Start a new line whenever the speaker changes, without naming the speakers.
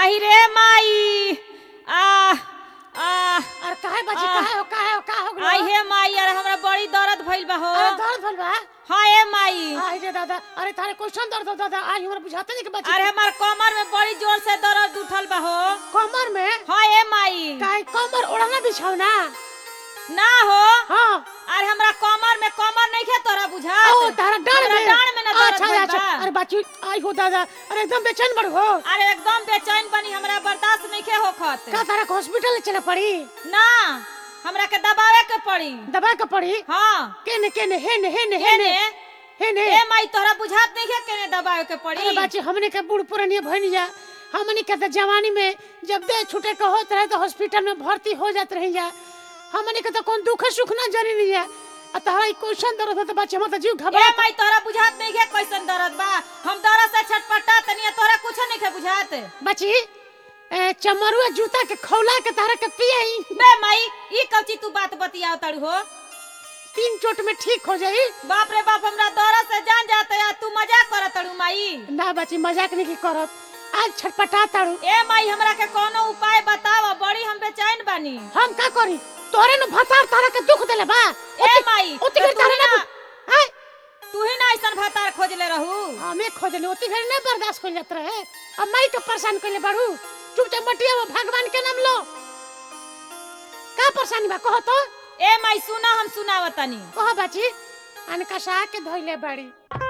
आही रे माई आ आ
अरे काहे बाजी काहे हो
आई हे माई अरे हमरा बड़ी दर्द भइल बा हो।
अरे दर्द भइल बा?
हां ए माई।
आई रे दादा, अरे थारे क्वेश्चन दर्द हो दादा, आज हमरा बुझाते नहीं कि बाजी।
अरे हमार कमर में बड़ी जोर से दर्द उठल बा हो।
कमर में?
हां ए माई।
काहे कमर ओढ़ना बिछाओ ना?
ना हो।
हां।
अरे हमरा कमर में कमर नहीं खे तोरा बुझा।
ओ तारा डांड में
ना दर्द भइल बा।
अरे बाजी आई हो दादा, अरे एकदम बेचैन बड़ हो।
अरे एकदम बेचैन बनी, हमरा बर्दाश्त नहीं खे होखत।
का तारा के हॉस्पिटल चले पड़ी?
ना हमरा के दबावे के पड़ी।
दबा के पड़ी?
हां।
केने हेने
ए माई तोरा बुझात नहीं खे केने दबावे के पड़ी।
अरे बाजी हमने के बूढ़ पुरानी भइनिया, हमने के त जवानी में जब दे छूटे के होत रहे तो हॉस्पिटल में भर्ती हो जात रही जा। हमने के तो कौन दुख सुख ना जानी नहीं है। आ तहरा ई क्वेश्चन दर्द हो तो बच्चे मत जीव घबरा।
ए माई तोरा बुझात नहीं के कैसन दर्द बा। हम दर्द से छटपटा तनी तोरा कुछ नहीं के बुझात।
बच्ची चमरुआ जूता के खौला के तहरा के पियई।
बे माई ई कौची तू बात बतियाव तड़ हो।
3 चोट में ठीक हो जाई।
बाप रे बाप हमरा दर्द से जान जात है, तू मजाक करत तड़ू माई।
ना बच्ची मजाक नहीं की करत, आज छटपटा ताड़ू।
ए माई हमरा के कोनो उपाय बताव, बड़ी हम बेचैन बानी।
हम का करी? तोरे न भतार तारा के दुख देले बा।
ए माई
ओती घर तारे ना हाय
तू ही ना ऐसन भतार खोजले रहू।
हमें खोजले ओती घर ना बर्दाश्त कर जात रहे। अब माई के परेशान कइले बाड़ू। चुपचाप मटिया में भगवान के नाम लो। का परेशानी बा कहो तो?
ए माई सुना हम सुनावतनी।
कहो बाजी अनका सा के धइले बाड़ी।